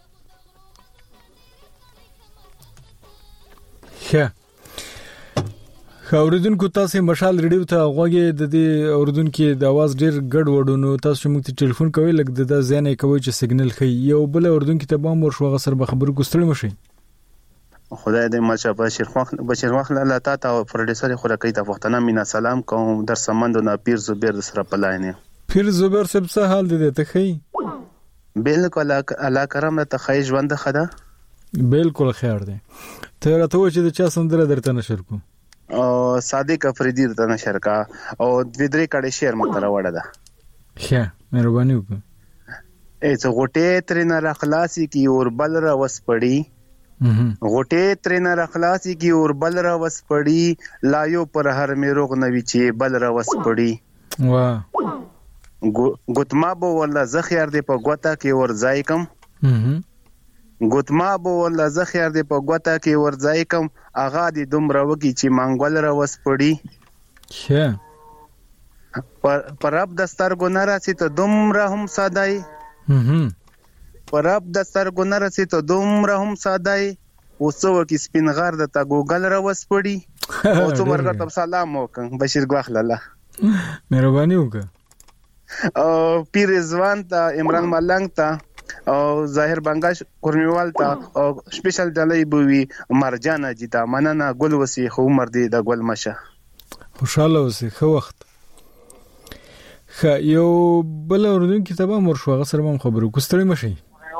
Speaker 1: ښه اوریدونکو تاسو مشال ریډیو ته غوږی د دې اوریدونکو د आवाज ډیر ګډ وډونو تاسو موږ ته ټلیفون کوي لکه د ځانې کوي چې سیګنل خي یو بل اوریدونکو ته به مور شو غسر به خبرو کوستړ مشي
Speaker 22: خدای دې ماشه بشیر خوخ بشیر خوخ لاله تا ته پروډوسر خو راکې ته وختنه مینا سلام کوم در سمندو نه پیر زبیر سره پلاینه
Speaker 1: پیر زبیر سب څه حال دې ته خي
Speaker 22: بالکل الله کرم ته خی ژوند خدا
Speaker 1: بالکل خیر دی ته راته و چې د چا سندره درته نشر کوم
Speaker 22: او صادق افریدی ته نشر کا او دوی درې کړي شعر متره وړه ده
Speaker 1: ښه مهرباني وکړه
Speaker 22: ایڅ غټه ترنه اخلاصي کی اور بل را وس پړی غټه ترنه اخلاصي کی اور بل را وس پړی لایو پر هر مې روغ نوي چې بل را وس پړی
Speaker 1: واه
Speaker 22: ګوتما بو ولا زخيار دی په ګوتا کې ور ځای کم ګوتما بو ولا زخيار دی په ګوتا کې ور ځای کم اغا دی دومره وږي چې مانګول را وس پړی
Speaker 1: ښه
Speaker 22: پر پرب دستر ګنارا سي ته دومره هم سادای پرب دستر ګنارا سي ته دومره هم سادای وسو کې سپین غار د تا ګوګل را وس پړی او څومره ته سلام وکم بشیر غواخلاله
Speaker 1: مهرباني وکړه
Speaker 22: او پیر رضوان ته عمران ملنګ ته او ظاهر بنگاش کورمیوال ته او سپیشل ډالۍ بوي مرجان جیتا مننه ګل وسی خو عمر دی د ګل مشه
Speaker 1: خوشاله وسی خو وخت خ یو بل اوردون کتابه مر شو غسر مم خبرو کوستړی مشي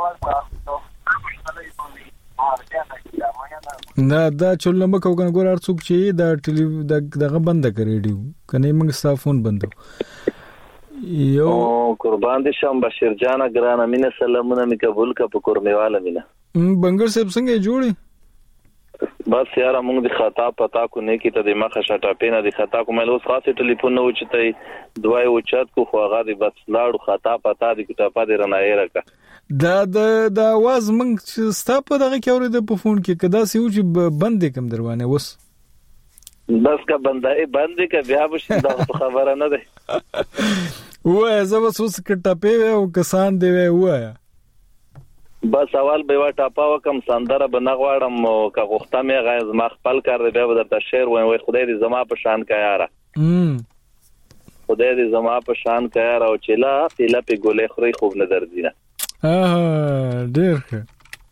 Speaker 1: نه دا چول مکو کنه ګور ارڅوک چې دا ټلی دغه بند کړی دی کنه موږ ستا فون بندو
Speaker 23: یو قربان دي شم بشیر جان ګرانه مینه سلامونه می قبول کا په کورمیواله مینه
Speaker 1: بنګر صاحب څنګه جوړي
Speaker 23: بس یار موږ د خطا پتا کو نه کی ته د مخه شټا پینه د خطا کو مې اوس خاصه ټلیفون نو چته دوای او چات کو خو هغه د بس لاړو خطا پتا د کتابه د رنای راکا
Speaker 1: دا د د आवाज موږ ستا په دغه کې اورید په فون کې کدا سی او چې بند کم دروانه وس
Speaker 23: بس کا بندای بند کا بیا بش دا خبره نه ده
Speaker 1: وای زه بس اوس کټه په او کسان دی وای
Speaker 23: بس اول به وا ټاپا وکم سندره بنغواړم کا غوخته مې غاز ما خپل کار دی به درته شعر وای خدای دې زما په شان کا یاره خدای دې زما په شان کا یاره او چلا پیلا په ګولې خوري خوب نه درځي نه
Speaker 1: اه ډیر ښه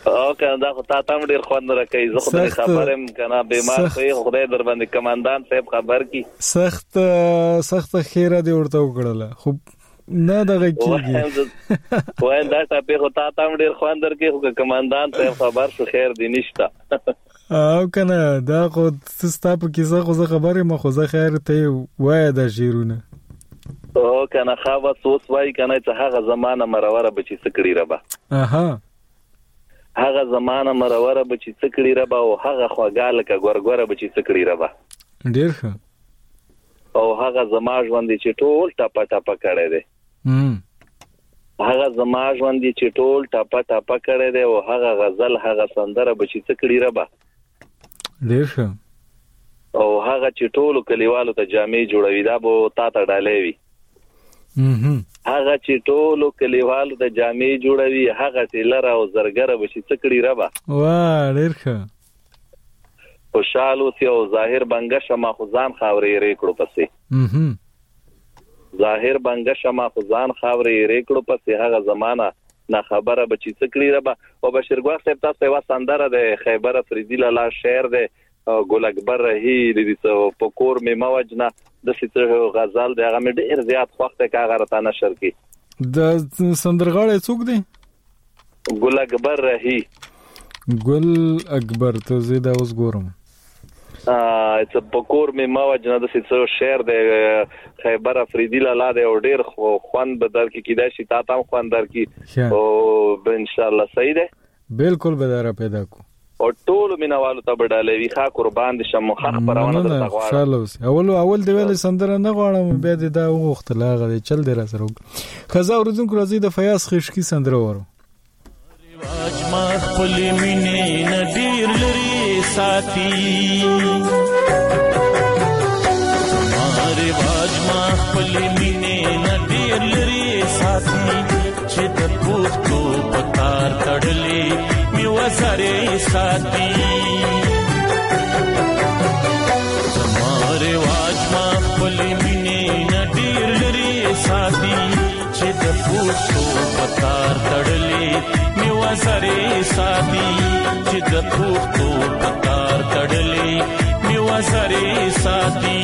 Speaker 23: او کنه دا خو تا تام ډیر خوند راکې زه خو د خبرم کنه بیمار خو خدای در باندې کمانډان صاحب خبر کی
Speaker 1: سخت سخت خیره دی ورته وکړله خو نه دغه کیږي
Speaker 23: وای دا ټاپه خو تا تام ډیر خوند درکې خو کمانډان صاحب خبر شو خیر دی نشته
Speaker 1: او کنه دا خو تاسو په کیسه خو زه خبره ما خو زه خیر ته وای دا شیرونه
Speaker 23: او کنه خو اوس وای کنه چې هغه زمانہ مروره بچی سکړی ربا
Speaker 1: اها
Speaker 23: هغه زمانہ مروره بچی سکړی ربا او هغه خواګاله کا ګورګوره بچی سکړی ربا
Speaker 1: ډیر ښه
Speaker 23: او هغه زماج باندې چې ټول ټاپا ټاپا کړي دي
Speaker 1: هم
Speaker 23: هغه زماج باندې چې ټول ټاپا ټاپا کړي دي او هغه غزل هغه سندره بچی سکړی ربا
Speaker 1: ډیر ښه
Speaker 23: او هغه چې ټول کلیوالو ته جامې جوړوي دا به تا ته ډالې وي
Speaker 1: هم
Speaker 23: هغه چې ټول کلیوالو ته جامې جوړوي هغه ټیلر او زرګر بشي سکړی ربا
Speaker 1: واه ډیر ښه
Speaker 23: خوشاله او ظاهر بنګش ما خزان خاورې ریکړو پسې
Speaker 1: هم
Speaker 23: ظاهر بنګش ما خزان خاورې ریکړو پسې هغه زمانہ نه خبره بچی سکړی ربا او بشیرګوا صاحب تاسو یو سندره ده خیبر افریدی لاله شعر ده ګل اکبر رهی د دې پکور می موجنا د ستر غزل د هغه ډیر زیات وخت کې هغه راته نشر کی
Speaker 1: د سندرغاړی څوک دی
Speaker 23: ګل اکبر رهی
Speaker 1: ګل اکبر ته زیاده اوس ګورم
Speaker 23: ا it's a پکور می موجنا د ستر شعر د خیبر افریدی لاله د ډیر خوان بدل کی کیدا شي تا تام خوان در کی او ان شاء الله صحیح ده
Speaker 1: بالکل بداره پیدا کو
Speaker 23: او ټول مینوالو ته بډالې وی ښا قربان دي شم خخ پرونه د تغوار
Speaker 1: اول اول دی ویل سندره نه غواړم بیا د دا وختلا غلې چل دی را سره خزا اوردونکو راځي د فیاض خشکی سندره ورو
Speaker 20: رواج ما خپل مینې ندیر لري ساتي ما رواج ما خپل مینې ندیر لري ساتي چې د پوښتو پکار تړلې وسره ساتي زماره واج ما خپل مینې نډیر لري ساتي چې د پوښتو پکار تړلې می وسره ساتي چې د پوښتو پکار تړلې می وسره ساتي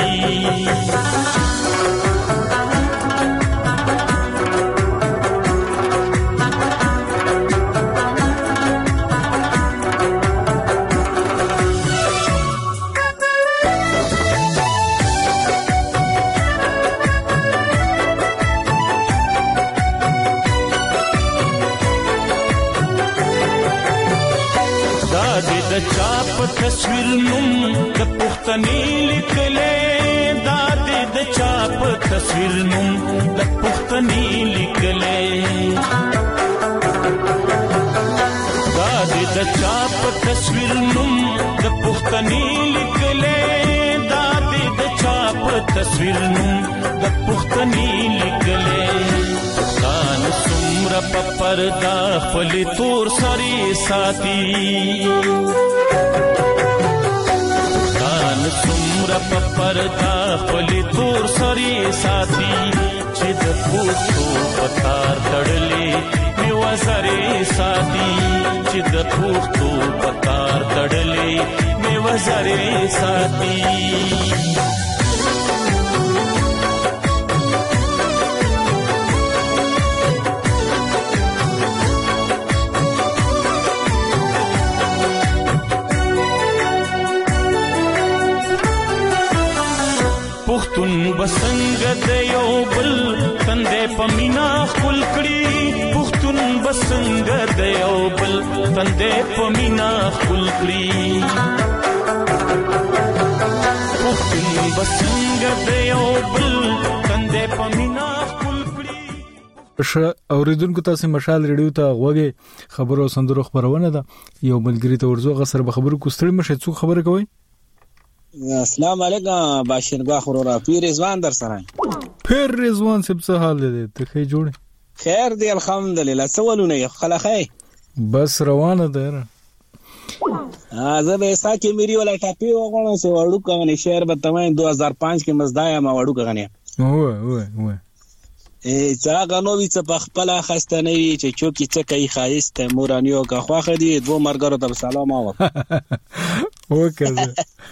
Speaker 20: د چاپ تصویر نوم د پښتني لیکلې دا د چاپ تصویر نوم د پښتني لیکلې دا د چاپ تصویر نوم د پښتني لیکلې دا د چاپ تصویر نوم د پښتني لیکلې کان سمر په پردا خپل تور سری ساتي کان سمر په پردا خپل تور سری ساتي چې د پوښتو پکار تړلې میوا سری ساتي چې د پوښتو پکار تړلې میوا سری ساتي پختون بسنګ د یو بل تندې پمینا خپل کړي پختون بسنګ د یو بل تندې پمینا خپل کړي پختون بسنګ د یو بل تندې پمینا خپل کړي
Speaker 1: ش اوریدونکو تاسو مشال ریډیو ته غوږی خبرو سندرو خبرونه ده یو بلګری ته ورزو غسر به خبرو کوستړي مشه څو خبره کوي
Speaker 3: السلام علیکم باشرګه خورورا پیر رضوان در سره
Speaker 1: پیر رضوان سب څه حال دی ته خې جوړ
Speaker 3: خیر دی الحمدلله سوالونه خلخه
Speaker 1: بس روانه ده
Speaker 3: ا زه به ساکي میری ولا ټاپي وغواړم چې وړو کنه شهر به تمه دو هزار پنځ کې مزدایا ما وړو کنه
Speaker 1: وای وای وای
Speaker 3: څنګه نو وی څه په خپل خسته نه وی چې چوکي څه کوي خایست مورانیو کا خواخه دي دوه مرګرو ته سلام او
Speaker 1: وکړه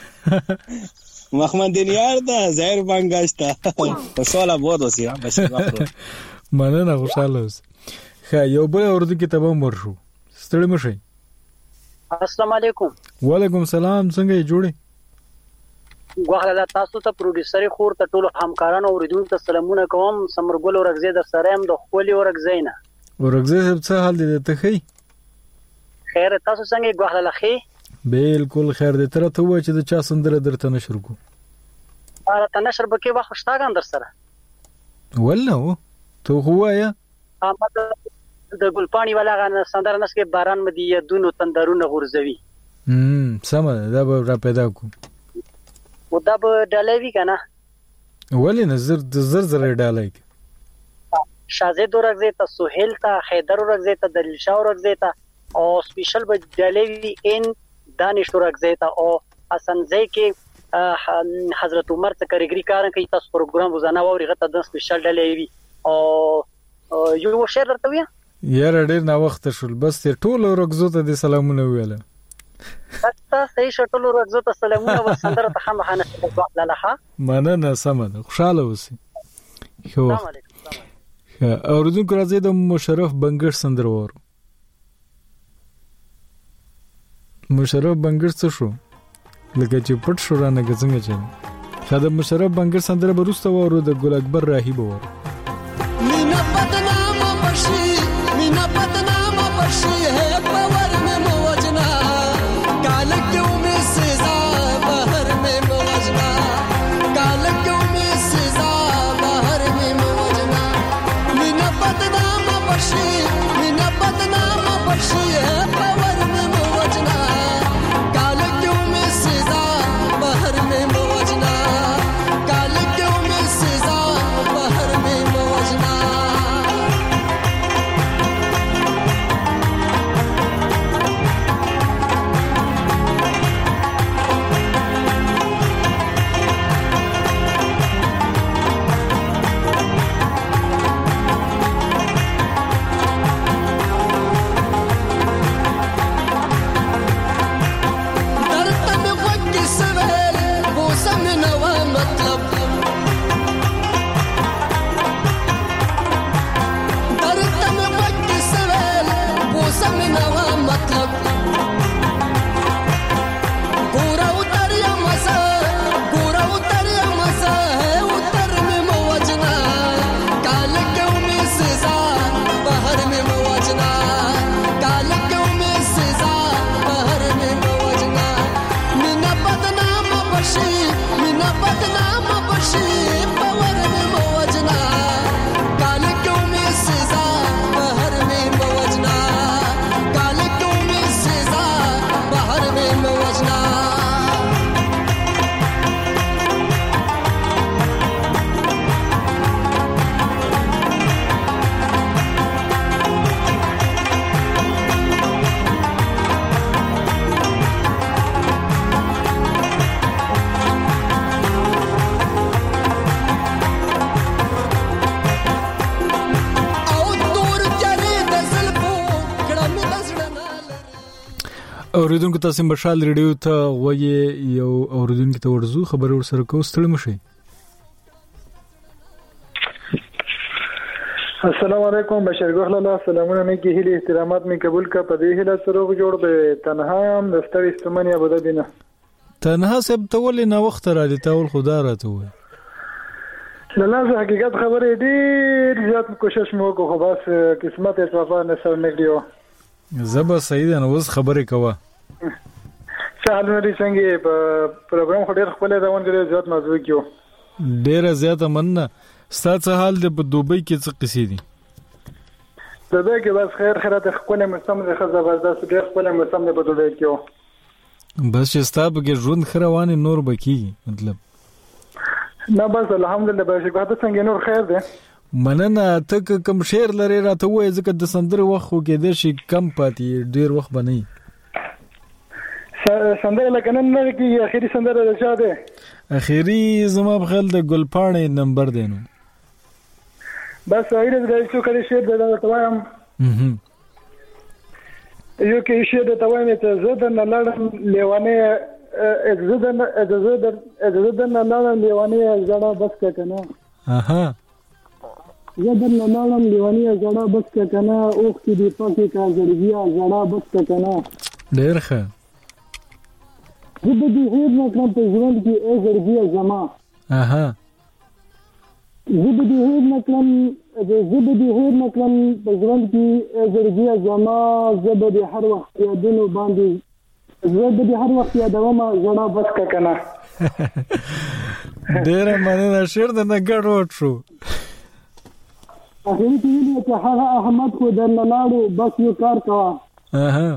Speaker 3: محمد دینیار دا زهر بنگاشتا په سواله بودو سي بس
Speaker 1: مننه خوشاله اوس خا یو بل اردو کې تبه مر شو ستړي مشي
Speaker 4: السلام علیکم
Speaker 1: وعلیکم السلام څنګه یې جوړې
Speaker 4: غواړم تاسو ته پروډوسر خور ته ټول همکارانو اوریدونکو ته سلامونه کوم سمرګل ورغزه در سره هم د خپل ورغزه نه
Speaker 1: ورغزه څه حال دي ته خي
Speaker 4: خیر تاسو څنګه غواړم خي
Speaker 1: بالکل خیر دې تر ته و چې د چا سندره درته نشر کو
Speaker 4: اره ته نشر بکې واخ شتاګان در سره
Speaker 1: ولا ته هوایا
Speaker 4: احمد د ګلپانی والا غن سندره نس کې باران مدي دونو تندرونه غورځوي
Speaker 1: هم سم دا به را پیدا کو
Speaker 4: ودا به ډالوي کنه
Speaker 1: ولې نظر د زر زر ډالای
Speaker 4: شازد ورغزه ته سہیل ته حیدر ورغزه ته دلیل شاه ورغزه ته او سپیشل به ډالوي ان دانش ورغزه ته او حسن زئی کې حضرت عمر ته کریګری کار کوي تاسو پروګرام وزنه ووري غته د سپیشل ډالوي او یو شعر درته ویا
Speaker 1: یار ډېر نا وخت شول بس ته ټول ورغزو ته د سلامونه ویاله
Speaker 4: تاسو صحیح شټول ورغزو ته سلامونه وسندره ته خامخانه لاله
Speaker 1: مننه سمه خوشاله اوسئ خو اوردونکو راځي د مشرف بنګر سندره وره مشرف بنګر څه شو لکه چې پټ شو رانه څنګه چل خدای مشرف بنګر سندره بروسته وره د ګل اکبر راهی وره
Speaker 10: مینا بدنام بشي مینا بدنام بشي ہے باور میں موجنا کال کیوں میں سزا باہر میں موجنا کال کیوں میں سزا باہر میں موجنا مینا بدنام بشي مینا بدنام بشي ہے باور میں موجنا کال کیوں میں سزا باہر میں موجنا کال کیوں میں سزا باہر میں موجنا
Speaker 1: اوریدونکو تاسو مشال ریډیو ته وایي یو اوریدونکو ته ورزو خبر ورسره کو ستړي مشي
Speaker 5: السلام علیکم بشیر ګل الله سلامونه نه کی هلي احترامات می قبول کا پدې هله سره جوړ به تنها هم د ستړي استمنیا بده بینه
Speaker 1: تنها سب تول نه وخت را دي تول خدا راته وي
Speaker 5: لنازه حقیقت خبره ډیر زیات کوشش مو کو خو بس قسمت اتفاق نه سر نګلیو
Speaker 1: زبا سعید نو وز خبره کوه
Speaker 5: چال نری څنګه په پروګرام خو ډیر خپل روان کړی زیات موضوع کیو
Speaker 1: ډیر زیات مننه ستاسو حال د دوبۍ کې څه قصې دي
Speaker 5: دوبۍ کې بس خیر خیرات خپل مستم د خزه زبردست ډیر خپل مستم د دوبۍ کیو
Speaker 1: بس چې ستاسو کې ژوند خروانه نور بکی مطلب
Speaker 5: نه بس الحمدلله به شکر ته څنګه نور خیر ده
Speaker 1: مننه ته کوم شعر لري راته وای ځکه د سندره وخت کې د شي کم پاتې ډیر وخت بنئ
Speaker 5: سندره لکه نن نه کی اخیری سندره رچا ده
Speaker 1: اخیری زما په خیال د ګلپاڼې نمبر دینو
Speaker 5: بس ایرز غي څو کړي شعر د توایم یو کې شعر د توایم ته زدن لړم لیوانه زدن زدن زدن لړم لیوانه زړه بس کنه
Speaker 1: اها
Speaker 5: زدن لړم لیوانه زړه بس کنه اوخ کې دی پکې کا زړګیا زړه بس کنه
Speaker 1: ډېر ښه
Speaker 5: زبدي هیڅ نه کوم په ژوند کې ای زړګیا زما
Speaker 1: اها
Speaker 5: زبدي هیڅ نه کوم زبدي هیڅ نه کوم په ژوند کې ای زړګیا زما زبدي هر وخت یادونو باندې زبدي هر وخت یادوم زړه بس کنه
Speaker 1: ډېر مننه شعر د نګړ وټ شو
Speaker 5: اخیری کې ویل چې هغه احمد خو د نلاړو بس یو کار کوا
Speaker 1: اها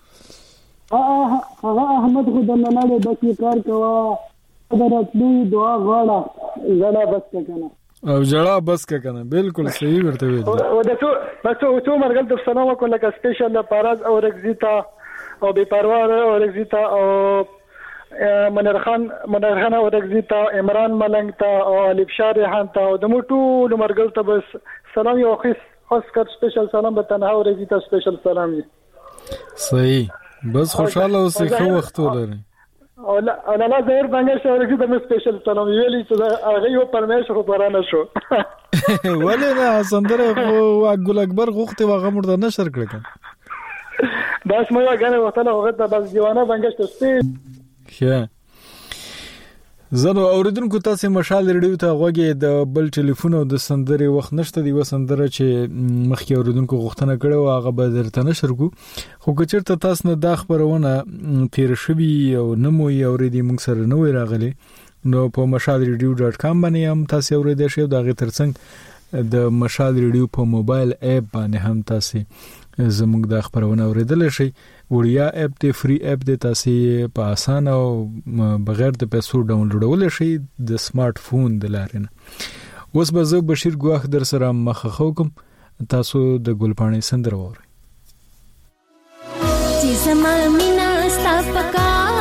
Speaker 5: هغه احمد خو د نلاړو بس یو کار کوا درتلو دعا غواړه زړه بس کنه
Speaker 1: او جړه بس کنه بالکل صحیح ورته ویل
Speaker 5: او د څو بس څو مرګل د سلام کو لکه سپیشل پاراز او رگزیتا او بے پروا او رگزیتا او منیر خان منیر خان او رگزیتا عمران ملنګ تا او الف شاه ریحان تا او د موټو مرګل ته بس سلام یو خاص اسکر سپیشل سلام به تنها او رگزیتا سپیشل سلام
Speaker 1: صحیح بس خوشاله اوسې خو وخت ولري
Speaker 5: او لا انا لا زهر باندې شو رگزیتا مې سپیشل سلام ویلي چې هغه یو پرمیش خو پرانه شو
Speaker 1: ولې نه سندره خو ګل اکبر غوخته واغه مرده نشر کړل
Speaker 5: بس مې غواړم وخت نه وخت بس دیوانه باندې شته
Speaker 1: ښه زنو اوریدونکو تاسو مشال ریډیو ته غوږی د بل ټلیفون او د سندري وخت نشته دی و سندره چې مخکې اوریدونکو غوښتنه کړو هغه به درته نشر کو خو کچرته تاسو نه د خبرونه تیر شوی او نمو یې اوریدي موږ سره نو راغلي نو په مشال ریډیو ډاټ کام باندې هم تاسو اوریدئ شئ دا غي ترڅنګ د مشال ریډیو په موبایل اپ باندې هم تاسو زموږ د خبرونه اوریدل شي وړیا اپ دی فری اپ دی تاسو په اسانه او بغیر د پیسو ډاونلوډول شي د سمارټ فون د لارې نه اوس به زه بشیر ګواخ در سره مخه کوم تاسو د ګلپاڼې سندره وورئ
Speaker 21: چې زما مینا ستا پکار